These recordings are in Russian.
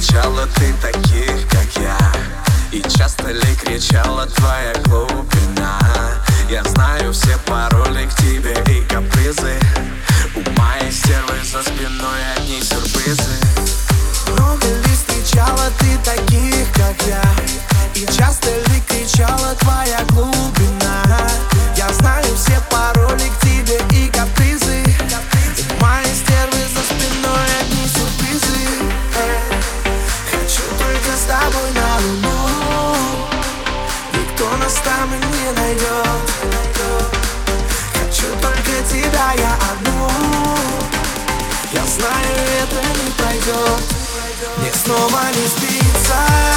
встречала ты таких, как я? И часто ли кричала твоя глубина? Я знаю все пароли к тебе и капризы. У моей стервы за спиной одни сюрпризы. Много ли встречала ты таких, как я? И часто ли кричала твоя глубина? Я знаю все пароли к тебе и капризы. У моей стервы за спиной одни сюрпризы. Хочу только с тобой на луну. Никто нас там и не найдет. Хочу только тебя, я одну. Я знаю, это не пройдет. Мне снова не спится.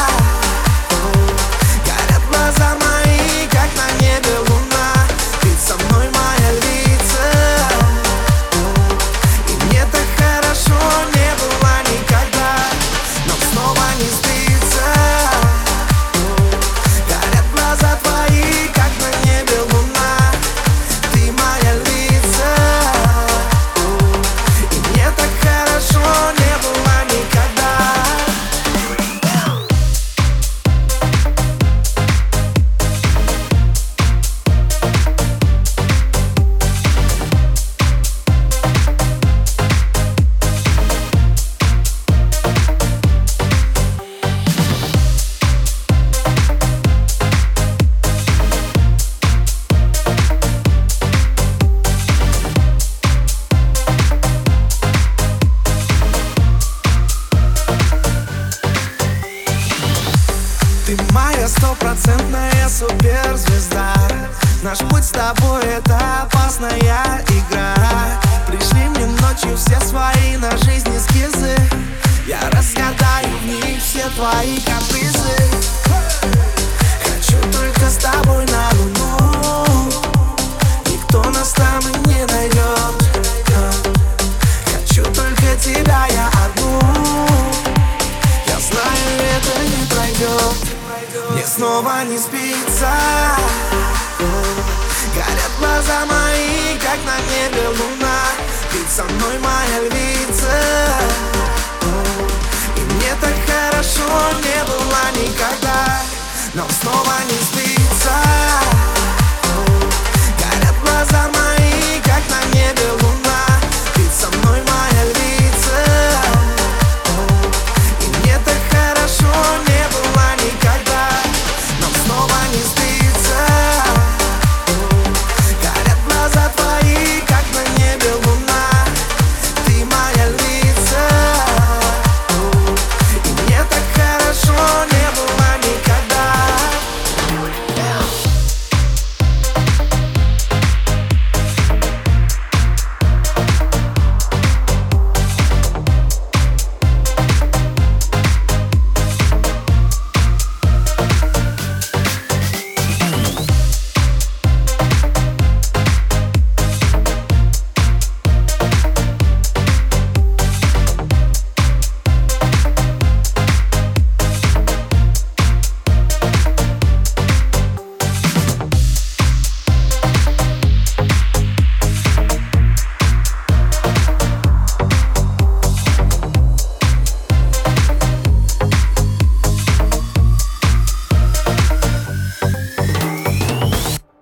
Горят глаза мои, как на небе луна. Ведь со мной моя лица. И мне так хорошо не было никогда. Но снова не спится. Горят глаза твои, как на небе луна. Ты моя лица. И мне так хорошо не было никогда. Ты моя стопроцентная суперзвезда. Наш путь с тобой — это опасная игра. Пришли мне ночью все свои на жизнь эскизы. Я разгадаю в них все твои капризы. Хочу только с тобой на луну. Никто нас там и не найдет. Хочу только тебя, я одну. Я знаю, это не пройдет. Мне снова не спится. Горят глаза мои, как на небе луна. Ведь со мной моя львица. И мне так хорошо не было никогда. Но снова не спится.